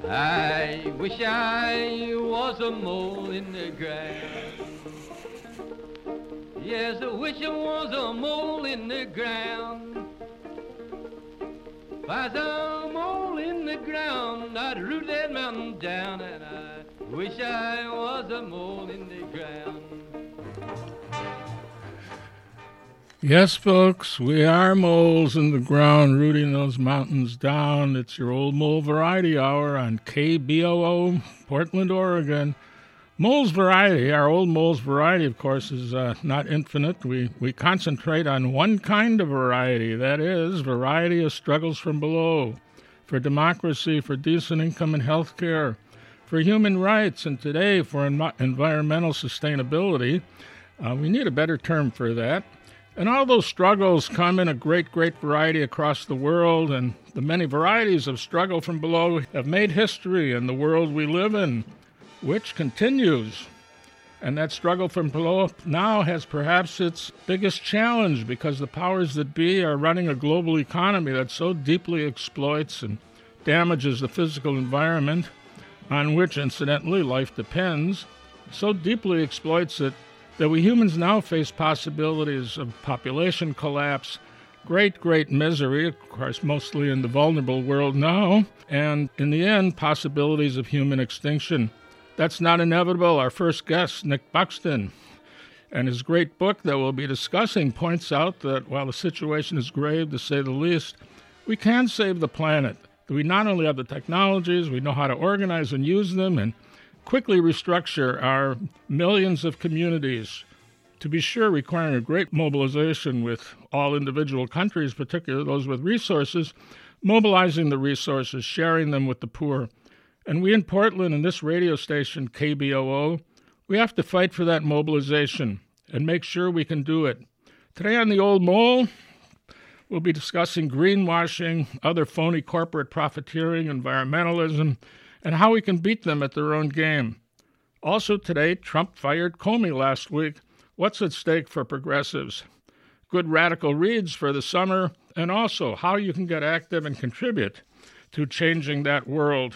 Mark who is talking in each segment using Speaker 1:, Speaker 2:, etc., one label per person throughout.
Speaker 1: I wish I was a mole in the ground. Yes, I wish I was a mole in the ground. If I was a mole in the ground, I'd root that mountain down, and I wish I was a mole in the ground.
Speaker 2: Yes, folks, we are moles in the ground rooting those mountains down. It's your old mole variety hour on KBOO, Portland, Oregon. Moles variety, our old moles variety, of course, is not infinite. We concentrate on one kind of variety, that is, variety of struggles from below, for democracy, for decent income and health care, for human rights, and today for environmental sustainability. We need a better term for that. And all those struggles come in a great variety across the world, and the many varieties of struggle from below have made history in the world we live in, which continues. And that struggle from below now has perhaps its biggest challenge because the powers that be are running a global economy that so deeply exploits and damages the physical environment, on which, incidentally, life depends, so deeply exploits it that we humans now face possibilities of population collapse, great misery, of course, mostly in the vulnerable world now, and in the end, possibilities of human extinction. That's not inevitable. Our first guest, Nick Buxton, and his great book that we'll be discussing points out that while the situation is grave, to say the least, we can save the planet. We not only have the technologies, we know how to organize and use them, and quickly restructure our millions of communities, to be sure requiring a great mobilization with all individual countries, particularly those with resources, mobilizing the resources, sharing them with the poor. And we in Portland, in this radio station, KBOO, we have to fight for that mobilization and make sure we can do it. Today on The Old Mole, we'll be discussing greenwashing, other phony corporate profiteering, environmentalism, and how we can beat them at their own game. Also today, Trump fired Comey last week. What's at stake for progressives? Good radical reads for the summer, and also how you can get active and contribute to changing that world.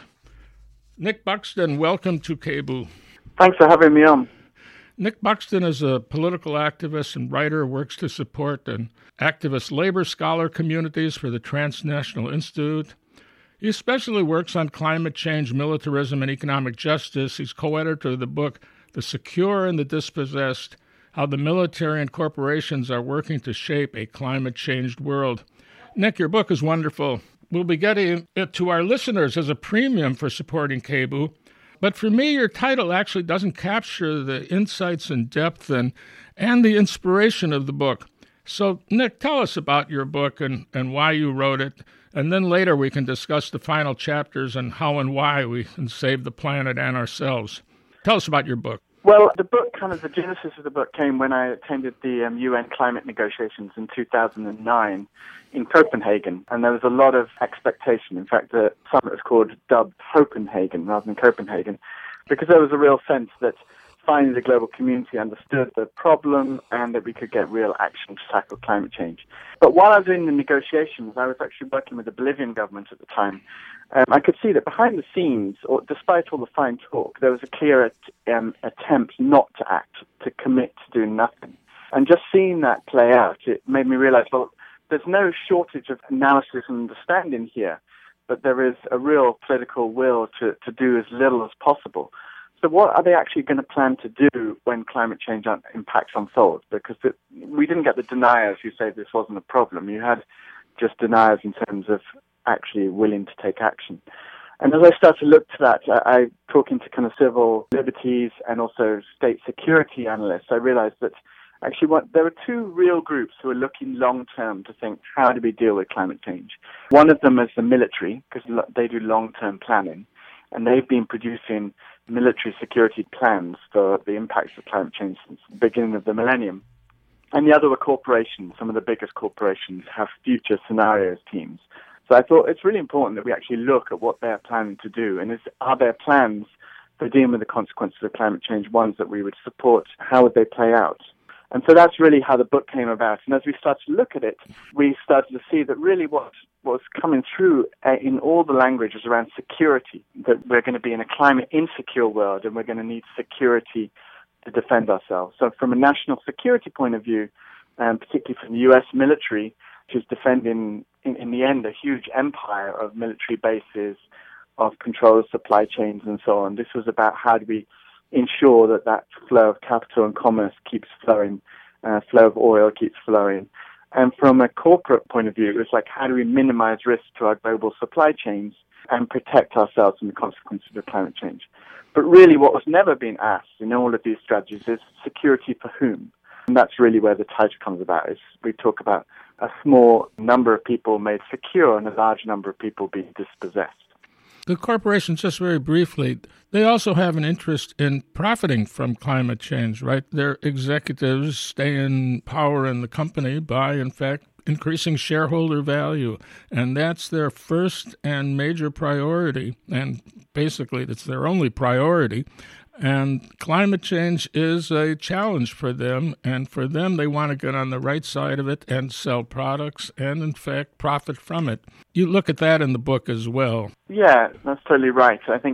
Speaker 2: Nick Buxton, welcome to KBOO.
Speaker 3: Thanks for having me on.
Speaker 2: Nick Buxton is a political activist and writer, works to support an activist labor scholar communities for the Transnational Institute. He especially works on climate change, militarism, and economic justice. He's co-editor of the book, The Secure and the Dispossessed, How the Military and Corporations Are Working to Shape a Climate-Changed World. Nick, your book is wonderful. We'll be getting it to our listeners as a premium for supporting KBOO. But for me, your title actually doesn't capture the insights and depth and the inspiration of the book. So, Nick, tell us about your book and why you wrote it. And then later we can discuss the final chapters and how and why we can save the planet and ourselves. Tell us about your book.
Speaker 3: Well, the genesis of the book came when I attended the UN climate negotiations in 2009 in Copenhagen. And there was a lot of expectation. In fact, the summit was dubbed Copenhagen rather than Copenhagen, because there was a real sense that finally the global community understood the problem and that we could get real action to tackle climate change. But while I was in the negotiations, I was actually working with the Bolivian government at the time. I could see that behind the scenes, or despite all the fine talk, there was a clear attempt not to act, to commit to doing nothing. And just seeing that play out, it made me realize, well, there's no shortage of analysis and understanding here, but there is a real political will to do as little as possible. So what are they actually going to plan to do when climate change impacts unfold? Because we didn't get the deniers who say this wasn't a problem. You had just deniers in terms of actually willing to take action. And as I started to look to that, I talking to kind of civil liberties and also state security analysts, I realized that actually there were two real groups who are looking long-term to think, how do we deal with climate change? One of them is the military, because they do long-term planning, and they've been producing military security plans for the impacts of climate change since the beginning of the millennium. And the other were corporations. Some of the biggest corporations have future scenarios teams. So I thought it's really important that we actually look at what they're planning to do, and are their plans for dealing with the consequences of climate change ones that we would support? How would they play out? And so that's really how the book came about. And as we started to look at it, we started to see that really what was coming through in all the languages around security, that we're going to be in a climate insecure world and we're going to need security to defend ourselves. So from a national security point of view, particularly from the U.S. military, which is defending, in the end, a huge empire of military bases, of control of supply chains and so on. This was about how do we ensure that flow of capital and commerce keeps flowing, flow of oil keeps flowing. And from a corporate point of view, it was like, how do we minimize risk to our global supply chains and protect ourselves from the consequences of climate change? But really what was never being asked in all of these strategies is security for whom? And that's really where the title comes about, is we talk about a small number of people made secure and a large number of people being dispossessed.
Speaker 2: The corporations, just very briefly, they also have an interest in profiting from climate change, right? Their executives stay in power in the company by, in fact, increasing shareholder value. And that's their first and major priority. And basically, it's their only priority. And climate change is a challenge for them. And for them, they want to get on the right side of it and sell products and, in fact, profit from it. You look at that in the book as well.
Speaker 3: Yeah, that's totally right. I think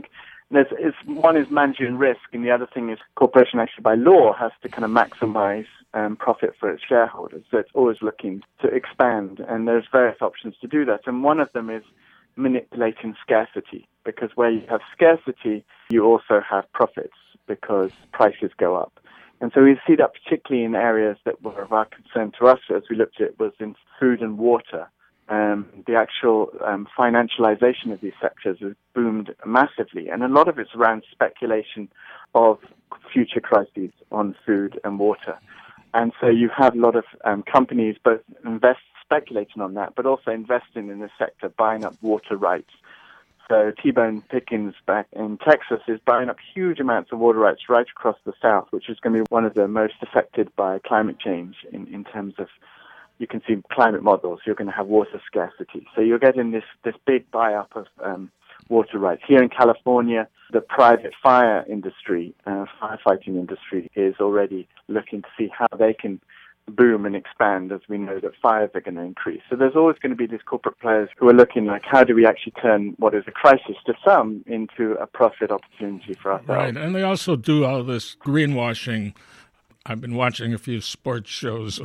Speaker 3: one is managing risk, and the other thing is corporation actually by law has to kind of maximize profit for its shareholders. So it's always looking to expand, and there's various options to do that. And one of them is manipulating scarcity, because where you have scarcity, you also have profits because prices go up. And so we see that particularly in areas that were of our concern to us as we looked at it was in food and water. The actual financialization of these sectors has boomed massively, and a lot of it's around speculation of future crises on food and water. And so you have a lot of companies both speculating on that, but also investing in the sector, buying up water rights. So T-Bone Pickens back in Texas is buying up huge amounts of water rights right across the South, which is going to be one of the most affected by climate change in terms of, you can see climate models, you're going to have water scarcity. So you're getting this big buy-up of water rights. Here in California, the private fire industry, firefighting industry, is already looking to see how they can boom and expand, as we know that fires are going to increase. So there's always going to be these corporate players who are looking like, how do we actually turn what is a crisis to some into a profit opportunity for ourselves?
Speaker 2: Right, and they also do all this greenwashing. I've been watching a few sports shows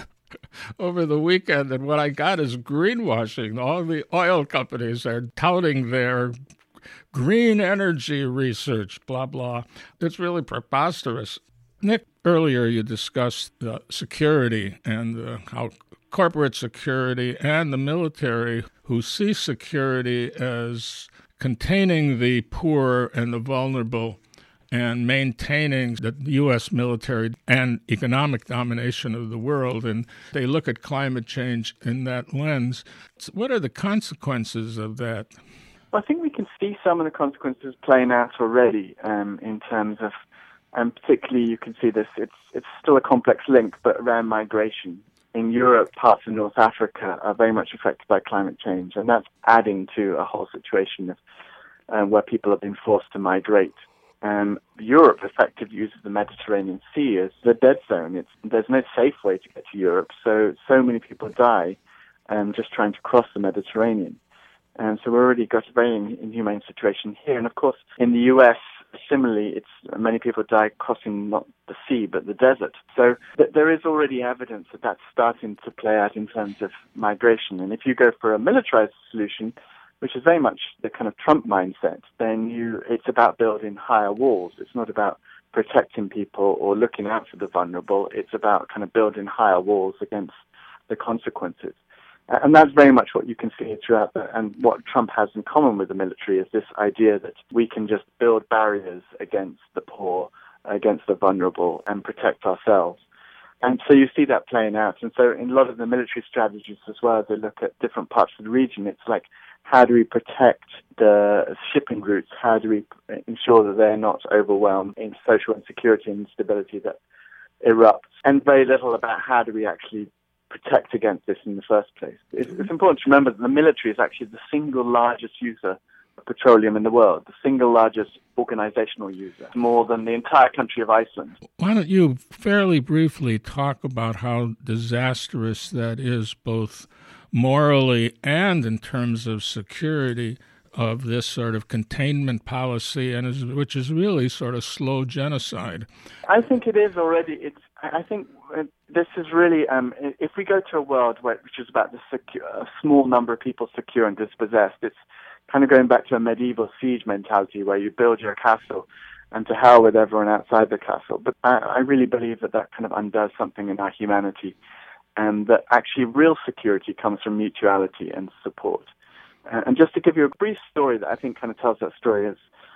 Speaker 2: over the weekend, and what I got is greenwashing. All the oil companies are touting their green energy research, blah, blah. It's really preposterous. Nick, earlier you discussed security and how corporate security and the military, who see security as containing the poor and the vulnerable and maintaining the U.S. military and economic domination of the world, and they look at climate change in that lens. What are the consequences of that?
Speaker 3: Well, I think we can see some of the consequences playing out already in terms of, and particularly you can see this, it's still a complex link, but around migration. In Europe, parts of North Africa are very much affected by climate change, and that's adding to a whole situation of where people have been forced to migrate. Europe effectively uses the Mediterranean Sea as the dead zone. There's no safe way to get to Europe, so many people die just trying to cross the Mediterranean. And so we've already got a very inhumane situation here. And of course, in the U.S., similarly, many people die crossing not the sea, but the desert. So there is already evidence that that's starting to play out in terms of migration. And if you go for a militarized solution, which is very much the kind of Trump mindset, then it's about building higher walls. It's not about protecting people or looking out for the vulnerable. It's about kind of building higher walls against the consequences. And that's very much what you can see throughout and what Trump has in common with the military is this idea that we can just build barriers against the poor, against the vulnerable, and protect ourselves. And so you see that playing out. And so in a lot of the military strategies as well, as they look at different parts of the region, it's like, how do we protect the shipping routes? How do we ensure that they're not overwhelmed in social insecurity and instability that erupts? And very little about how do we actually protect against this in the first place. It's important to remember that the military is actually the single largest user of petroleum in the world, the single largest organizational user, more than the entire country of Iceland.
Speaker 2: Why don't you fairly briefly talk about how disastrous that is, both morally and in terms of security, of this sort of containment policy, and which is really sort of slow genocide?
Speaker 3: I think it is already. I think this is really, if we go to a world which is about a small number of people secure and dispossessed, it's kind of going back to a medieval siege mentality where you build your castle and to hell with everyone outside the castle. But I really believe that kind of undoes something in our humanity, and that actually real security comes from mutuality and support. And just to give you a brief story that I think kind of tells that story is,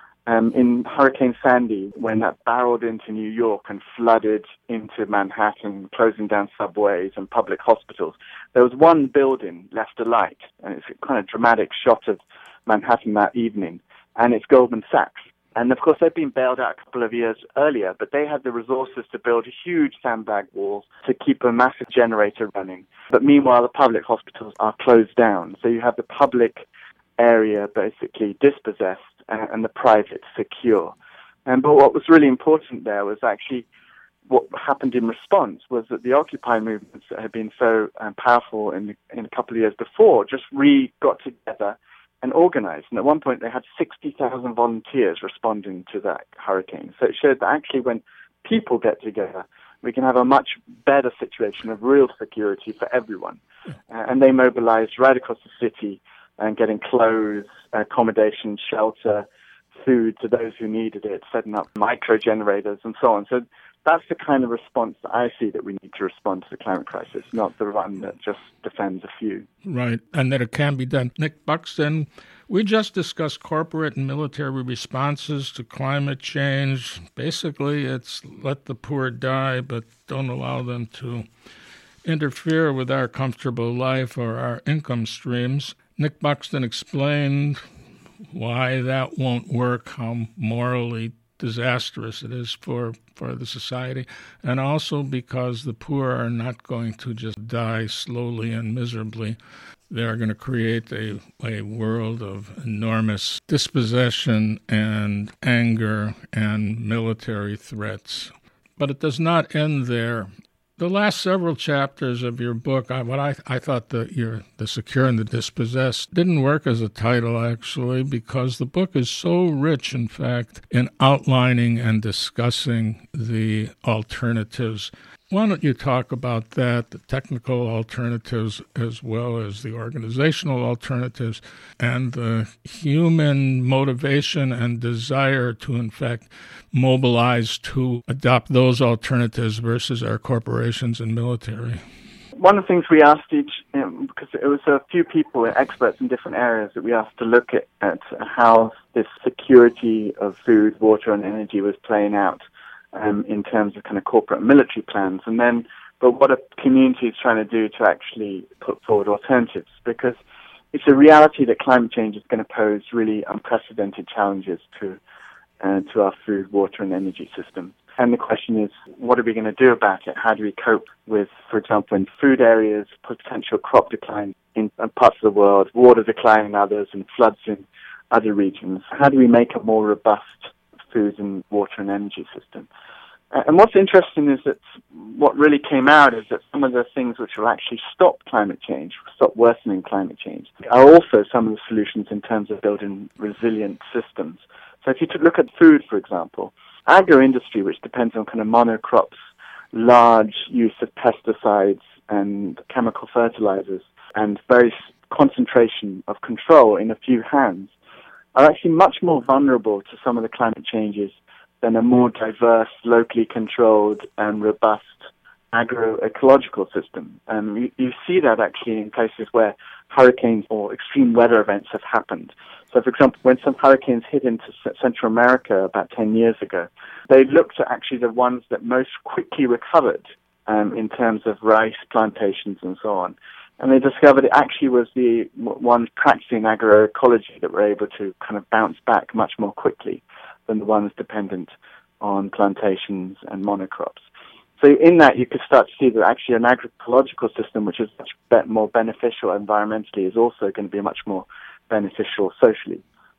Speaker 3: in Hurricane Sandy, when that barreled into New York and flooded into Manhattan, closing down subways and public hospitals, there was one building left alight, and it's a kind of dramatic shot of Manhattan that evening, and it's Goldman Sachs. And of course, they'd been bailed out a couple of years earlier, but they had the resources to build huge sandbag walls to keep a massive generator running. But meanwhile, the public hospitals are closed down. So you have the public area basically dispossessed and the private secure. But what was really important there was actually what happened in response was that the Occupy movements that had been so powerful in a couple of years before just got together and organized. And at one point, they had 60,000 volunteers responding to that hurricane. So it showed that actually when people get together, we can have a much better situation of real security for everyone. And they mobilized right across the city and getting clothes, accommodation, shelter, food to those who needed it, setting up micro generators and so on. So that's the kind of response that I see that we need to respond to the climate crisis, not the one that just defends a few.
Speaker 2: Right, and that it can be done. Nick Buxton, we just discussed corporate and military responses to climate change. Basically, it's let the poor die, but don't allow them to interfere with our comfortable life or our income streams. Nick Buxton explained why that won't work, how morally disastrous it is for the society, and also because the poor are not going to just die slowly and miserably. They are going to create a world of enormous dispossession and anger and military threats. But it does not end there. The last several chapters of your book, I thought the Secure and the Dispossessed didn't work as a title, actually, because the book is so rich, in fact, in outlining and discussing the alternatives. Why don't you talk about that, the technical alternatives as well as the organizational alternatives, and the human motivation and desire to, in fact, mobilize to adopt those alternatives versus our corporations and military?
Speaker 3: One of the things we asked because it was a few people, experts in different areas, that we asked to look at how this security of food, water, and energy was playing out in terms of kind of corporate and military plans, but what a community is trying to do to actually put forward alternatives, because it's a reality that climate change is going to pose really unprecedented challenges to our food, water, and energy system. And the question is, what are we going to do about it? How do we cope with, for example, in food areas, potential crop decline in parts of the world, water decline in others, and floods in other regions? How do we make a more robust food and water and energy system? And what's interesting is that what really came out is that some of the things which will actually stop climate change, stop worsening climate change, are also some of the solutions in terms of building resilient systems. So if you look at food, for example, agro-industry, which depends on kind of monocrops, large use of pesticides and chemical fertilizers, and very concentration of control in a few hands, are actually much more vulnerable to some of the climate changes than a more diverse, locally controlled and robust agroecological system. You see that actually in places where hurricanes or extreme weather events have happened. So, for example, when some hurricanes hit into Central America about 10 years ago, they looked at actually the ones that most quickly recovered in terms of rice plantations and so on. And they discovered it actually was the ones practicing agroecology that were able to kind of bounce back much more quickly than the ones dependent on plantations and monocrops. So in that, you could start to see that actually an agroecological system, which is much more beneficial environmentally, is also going to be much more beneficial socially.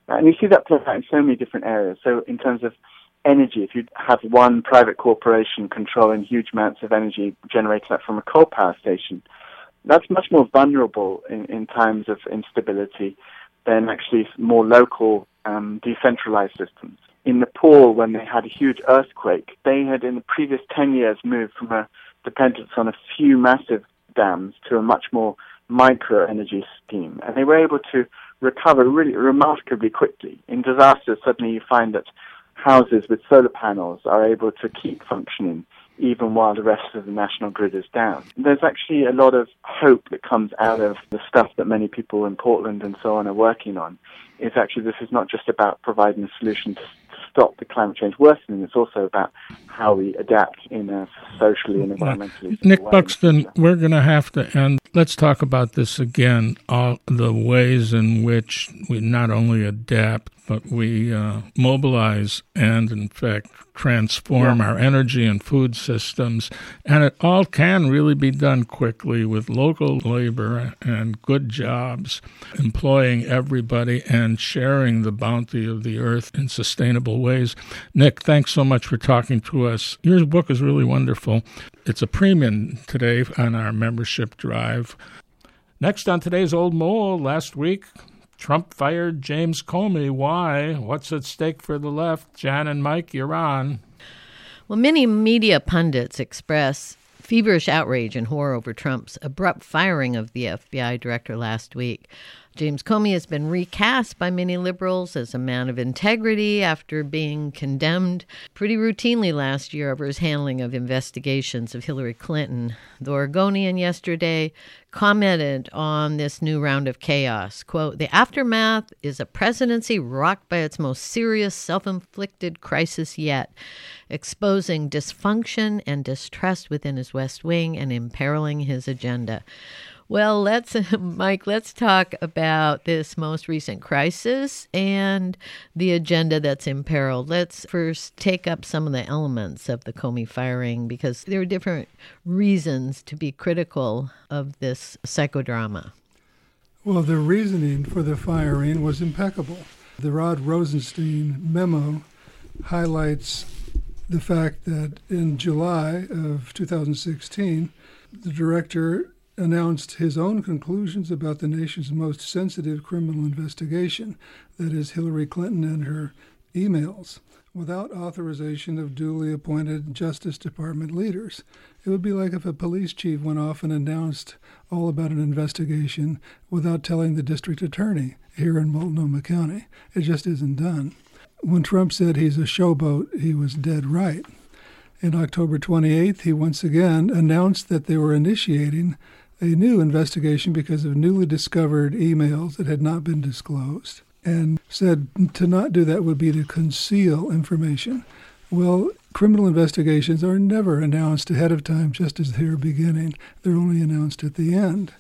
Speaker 3: And you see that play out in so many different areas. So in terms of energy, if you have one private corporation controlling huge amounts of energy generated from a coal power station, that's much more vulnerable in times of instability than actually more local, decentralized systems. In Nepal, when they had a huge earthquake, they had in the previous 10 years moved from a dependence on a few massive dams to a much more micro-energy scheme. And they were able to recover really remarkably quickly. In disasters, suddenly you find that houses with solar panels are able to keep functioning even while the rest of the national grid is down. There's actually a lot of hope that comes out of the stuff that many people in Portland and so on are working on. It's actually, this is not just about providing a solution to stop the climate change worsening, it's also about how we adapt in a socially and environmentally
Speaker 2: Nick
Speaker 3: way.
Speaker 2: Buxton, we're going to have to end. Let's talk about this again, all the ways in which we not only adapt, but we mobilize and, in fact, transform our energy and food systems. And it all can really be done quickly with local labor and good jobs, employing everybody and sharing the bounty of the earth in sustainable ways. Nick, thanks so much for talking to us. Your book is really wonderful. It's a premium today on our membership drive. Next on today's Old Mole, last week, Trump fired James Comey. Why? What's at stake for the left? Jan and Mike, you're on.
Speaker 4: Well, many media pundits express feverish outrage and horror over Trump's abrupt firing of the FBI director last week. James Comey has been recast by many liberals as a man of integrity after being condemned pretty routinely last year over his handling of investigations of Hillary Clinton. The Oregonian yesterday commented on this new round of chaos. Quote, "The aftermath is a presidency rocked by its most serious self-inflicted crisis yet, exposing dysfunction and distrust within his West Wing and imperiling his agenda." Well, Mike, let's talk about this most recent crisis and the agenda that's imperiled. Let's first take up some of the elements of the Comey firing, because there are different reasons to be critical of this psychodrama.
Speaker 5: Well, the reasoning for the firing was impeccable. The Rod Rosenstein memo highlights the fact that in July of 2016, the director announced his own conclusions about the nation's most sensitive criminal investigation, that is, Hillary Clinton and her emails, without authorization of duly appointed Justice Department leaders. It would be like if a police chief went off and announced all about an investigation without telling the district attorney here in Multnomah County. It just isn't done. When Trump said he's a showboat, he was dead right. On October 28th, he once again announced that they were initiating a new investigation because of newly discovered emails that had not been disclosed, and said to not do that would be to conceal information. Well, criminal investigations are never announced ahead of time just as they're beginning. They're only announced at the end.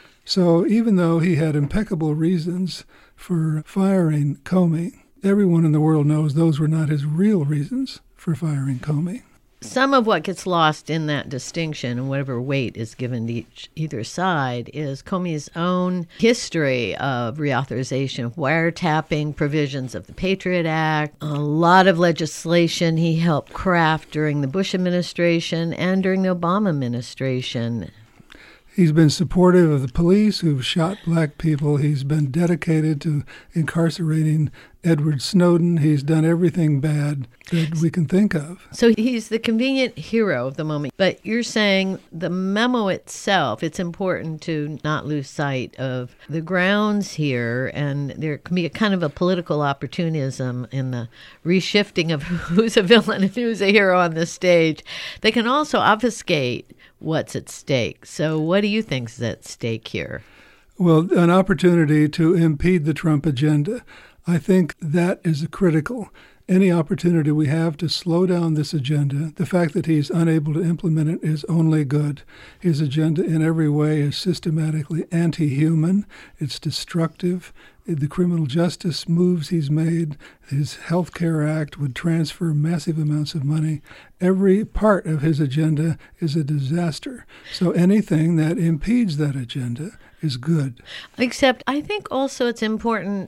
Speaker 5: So even though he had impeccable reasons for firing Comey, everyone in the world knows those were not his real reasons for firing Comey.
Speaker 4: Some of what gets lost in that distinction and whatever weight is given to either side is Comey's own history of reauthorization of wiretapping, provisions of the Patriot Act, a lot of legislation he helped craft during the Bush administration and during the Obama administration.
Speaker 5: He's been supportive of the police who've shot black people. He's been dedicated to incarcerating Edward Snowden. He's done everything bad that we can think of.
Speaker 4: So he's the convenient hero of the moment. But you're saying the memo itself, it's important to not lose sight of the grounds here, and there can be a kind of a political opportunism in the reshifting of who's a villain and who's a hero on the stage. They can also obfuscate what's at stake. So what do you think is at stake here?
Speaker 5: Well, an opportunity to impede the Trump agenda. I think that is critical. Any opportunity we have to slow down this agenda, the fact that he's unable to implement it is only good. His agenda in every way is systematically anti-human. It's destructive. The criminal justice moves he's made, his Health Care Act would transfer massive amounts of money. Every part of his agenda is a disaster. So anything that impedes that agenda is good.
Speaker 4: Except I think also it's important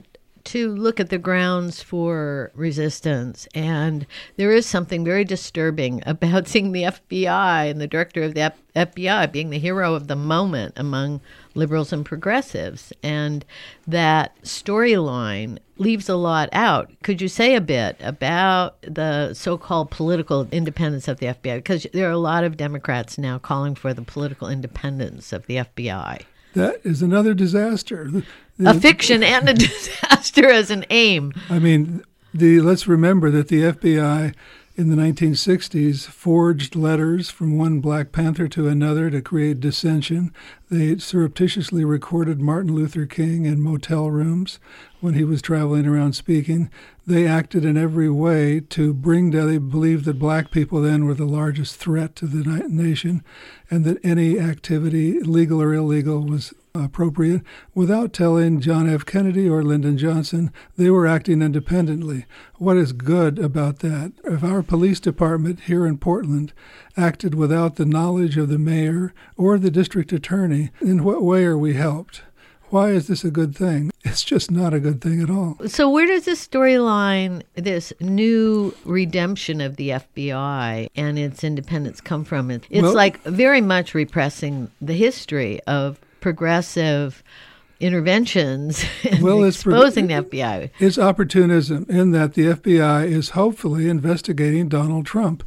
Speaker 4: to look at the grounds for resistance, and there is something very disturbing about seeing the FBI and the director of the FBI being the hero of the moment among liberals and progressives, and that storyline leaves a lot out. Could you say a bit about the so-called political independence of the FBI? Because there are a lot of Democrats now calling for the political independence of the FBI.
Speaker 5: That is another disaster.
Speaker 4: A fiction and a disaster as an aim.
Speaker 5: I mean, let's remember that the FBI in the 1960s forged letters from one Black Panther to another to create dissension. They surreptitiously recorded Martin Luther King in motel rooms when he was traveling around speaking. They acted in every way to bring down, they believed that black people then were the largest threat to the nation, and that any activity, legal or illegal, was appropriate. Without telling John F. Kennedy or Lyndon Johnson, they were acting independently. What is good about that? If our police department here in Portland acted without the knowledge of the mayor or the district attorney, in what way are we helped? Why is this a good thing? It's just not a good thing at all.
Speaker 4: So where does this storyline, this new redemption of the FBI and its independence come from? It's like very much repressing the history of progressive interventions and exposing the FBI.
Speaker 5: It's opportunism in that the FBI is hopefully investigating Donald Trump.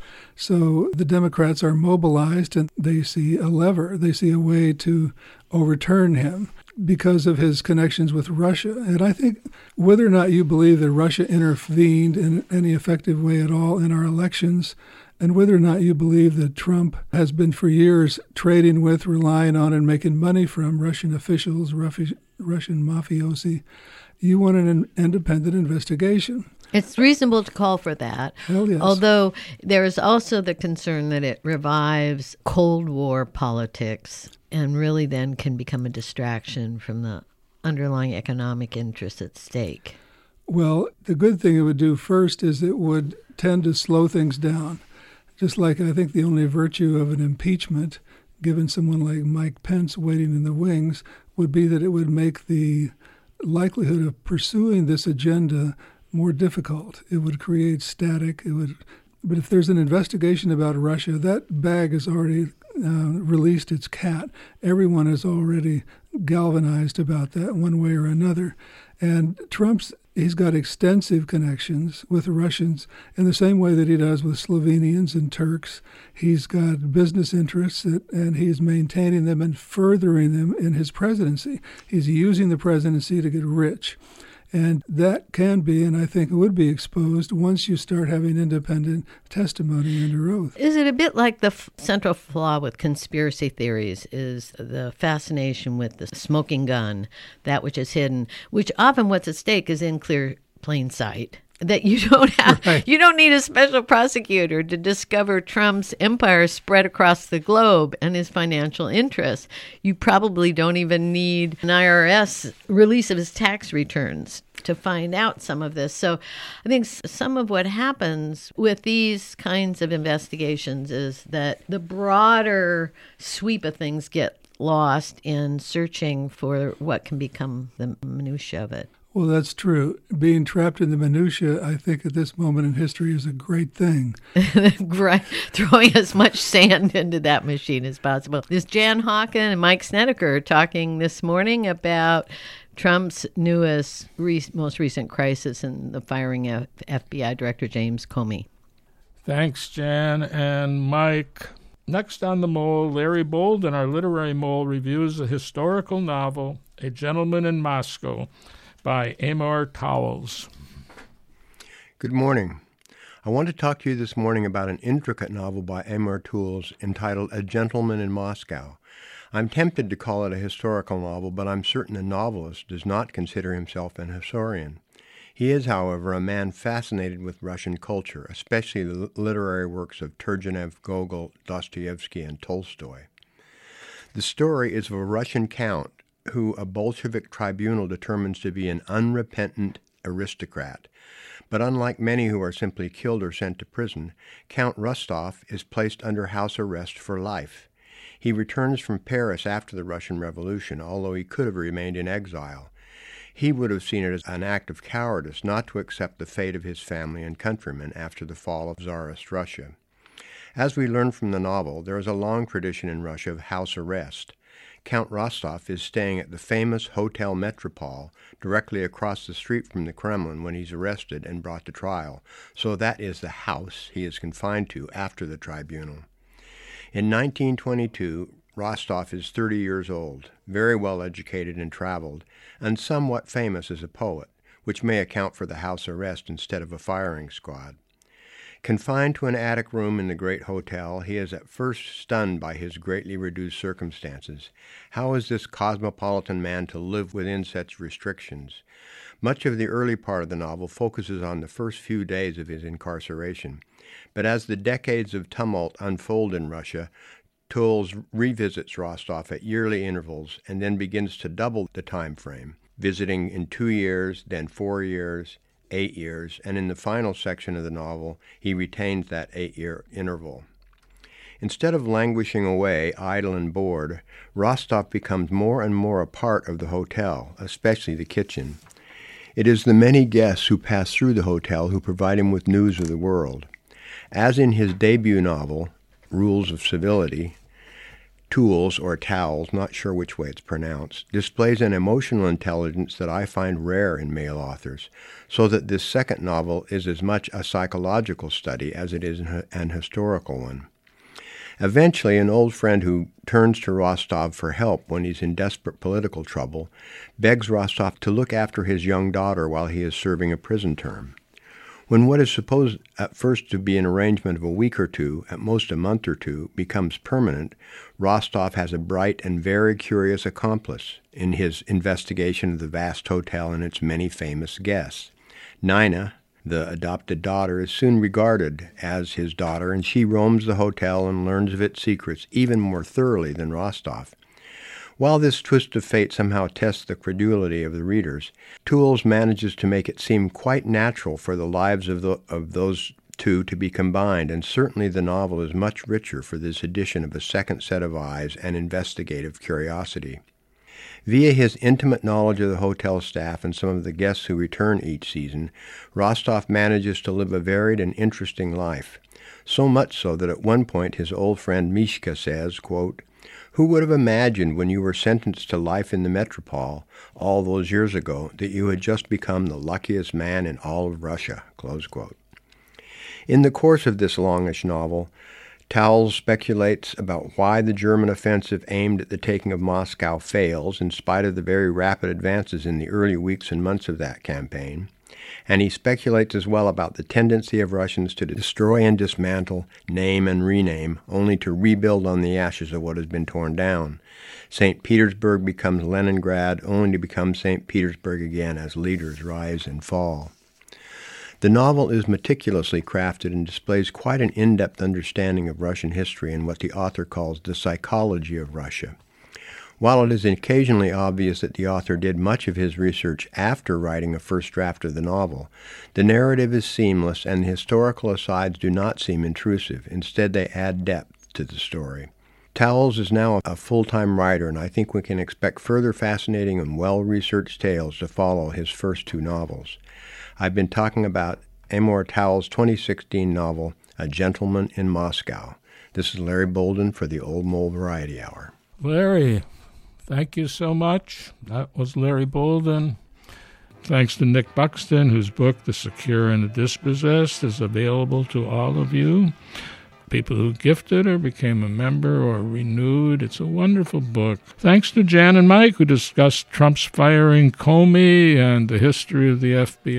Speaker 5: So the Democrats are mobilized and they see a lever. They see a way to overturn him because of his connections with Russia. And I think whether or not you believe that Russia intervened in any effective way at all in our elections, and whether or not you believe that Trump has been for years trading with, relying on, and making money from Russian officials, Russian mafiosi, you want an independent investigation.
Speaker 4: It's reasonable to call for that.
Speaker 5: Hell yes.
Speaker 4: Although there is also the concern that it revives Cold War politics and really then can become a distraction from the underlying economic interests at stake.
Speaker 5: Well, the good thing it would do first is it would tend to slow things down. Just like I think the only virtue of an impeachment, given someone like Mike Pence waiting in the wings, would be that it would make the likelihood of pursuing this agenda more difficult. It would create static. But if there's an investigation about Russia, that bag has already released its cat. Everyone is already galvanized about that one way or another. And he's got extensive connections with the Russians in the same way that he does with Slovenians and Turks. He's got business interests and he's maintaining them and furthering them in his presidency. He's using the presidency to get rich. And that can be, and I think it would be exposed once you start having independent testimony under oath.
Speaker 4: Is it a bit like the central flaw with conspiracy theories is the fascination with the smoking gun, that which is hidden, which often what's at stake is in plain sight? That you don't have, right. You don't need a special prosecutor to discover Trump's empire spread across the globe and his financial interests. You probably don't even need an IRS release of his tax returns to find out some of this. So I think some of what happens with these kinds of investigations is that the broader sweep of things get lost in searching for what can become the minutia of it.
Speaker 5: Well, that's true. Being trapped in the minutia, I think, at this moment in history is a great thing.
Speaker 4: Throwing as much sand into that machine as possible. This Jan Hawken and Mike Snedeker are talking this morning about Trump's newest, most recent crisis in the firing of FBI Director James Comey.
Speaker 2: Thanks, Jan and Mike. Next on The Mole, Larry Bolden, our literary mole, reviews a historical novel, A Gentleman in Moscow, by Amor Towles.
Speaker 6: Good morning. I want to talk to you this morning about an intricate novel by Amor Towles entitled A Gentleman in Moscow. I'm tempted to call it a historical novel, but I'm certain the novelist does not consider himself an historian. He is, however, a man fascinated with Russian culture, especially the literary works of Turgenev, Gogol, Dostoevsky, and Tolstoy. The story is of a Russian count who a Bolshevik tribunal determines to be an unrepentant aristocrat. But unlike many who are simply killed or sent to prison, Count Rostov is placed under house arrest for life. He returns from Paris after the Russian Revolution, although he could have remained in exile. He would have seen it as an act of cowardice not to accept the fate of his family and countrymen after the fall of Tsarist Russia. As we learn from the novel, there is a long tradition in Russia of house arrest. Count Rostov is staying at the famous Hotel Metropole directly across the street from the Kremlin when he's arrested and brought to trial, so that is the house he is confined to after the tribunal. In 1922, Rostov is 30 years old, very well educated and traveled, and somewhat famous as a poet, which may account for the house arrest instead of a firing squad. Confined to an attic room in the great hotel, he is at first stunned by his greatly reduced circumstances. How is this cosmopolitan man to live within such restrictions? Much of the early part of the novel focuses on the first few days of his incarceration. But as the decades of tumult unfold in Russia, Tooles revisits Rostov at yearly intervals and then begins to double the time frame, visiting in 2 years, then 4 years, 8 years, and in the final section of the novel, he retains that 8-year interval. Instead of languishing away, idle and bored, Rostov becomes more and more a part of the hotel, especially the kitchen. It is the many guests who pass through the hotel who provide him with news of the world. As in his debut novel, Rules of Civility, Tooles, or Towles, not sure which way it's pronounced, displays an emotional intelligence that I find rare in male authors, so that this second novel is as much a psychological study as it is an historical one. Eventually, an old friend who turns to Rostov for help when he's in desperate political trouble begs Rostov to look after his young daughter while he is serving a prison term. When what is supposed at first to be an arrangement of a week or two, at most a month or two, becomes permanent, Rostov has a bright and very curious accomplice in his investigation of the vast hotel and its many famous guests. Nina, the adopted daughter, is soon regarded as his daughter, and she roams the hotel and learns of its secrets even more thoroughly than Rostov. While this twist of fate somehow tests the credulity of the readers, Tooles manages to make it seem quite natural for the lives of those two to be combined, and certainly the novel is much richer for this addition of a second set of eyes and investigative curiosity. Via his intimate knowledge of the hotel staff and some of the guests who return each season, Rostov manages to live a varied and interesting life, so much so that at one point his old friend Mishka says, quote, "Who would have imagined when you were sentenced to life in the Metropole all those years ago that you had just become the luckiest man in all of Russia?" Close quote. In the course of this longish novel, Towles speculates about why the German offensive aimed at the taking of Moscow fails in spite of the very rapid advances in the early weeks and months of that campaign. And he speculates as well about the tendency of Russians to destroy and dismantle, name and rename, only to rebuild on the ashes of what has been torn down. St. Petersburg becomes Leningrad, only to become St. Petersburg again as leaders rise and fall. The novel is meticulously crafted and displays quite an in-depth understanding of Russian history and what the author calls the psychology of Russia. While it is occasionally obvious that the author did much of his research after writing a first draft of the novel, the narrative is seamless and the historical asides do not seem intrusive. Instead, they add depth to the story. Towles is now a full-time writer, and I think we can expect further fascinating and well-researched tales to follow his first two novels. I've been talking about Amor Towles' 2016 novel, A Gentleman in Moscow. This is Larry Bolden for the Old Mole Variety Hour.
Speaker 2: Larry, thank you so much. That was Larry Bolden. Thanks to Nick Buxton, whose book, The Secure and the Dispossessed, is available to all of you. People who gifted or became a member or renewed. It's a wonderful book. Thanks to Jan and Mike, who discussed Trump's firing Comey and the history of the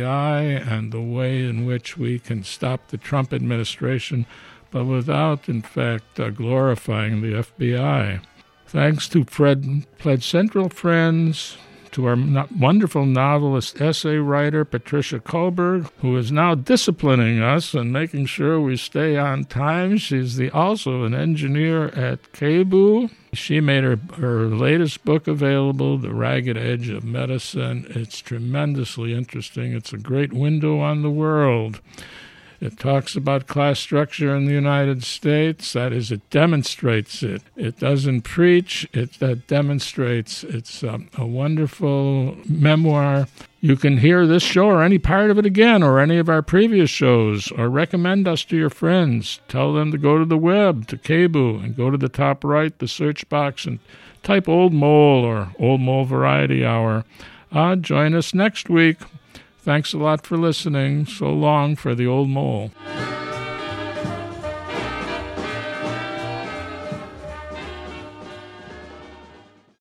Speaker 2: FBI and the way in which we can stop the Trump administration, but without, in fact, glorifying the FBI. Thanks to Pledge Central friends, to our wonderful novelist, essay writer, Patricia Kohlberg, who is now disciplining us and making sure we stay on time. She's also an engineer at KBOO. She made her latest book available, The Ragged Edge of Medicine. It's tremendously interesting. It's a great window on the world. It talks about class structure in the United States. That is, it demonstrates it. It doesn't preach, it demonstrates. It's a wonderful memoir. You can hear this show or any part of it again, or any of our previous shows, or recommend us to your friends. Tell them to go to the web, to KBOO, and go to the top right, the search box, and type Old Mole or Old Mole Variety Hour. Join us next week. Thanks a lot for listening. So long for the Old Mole.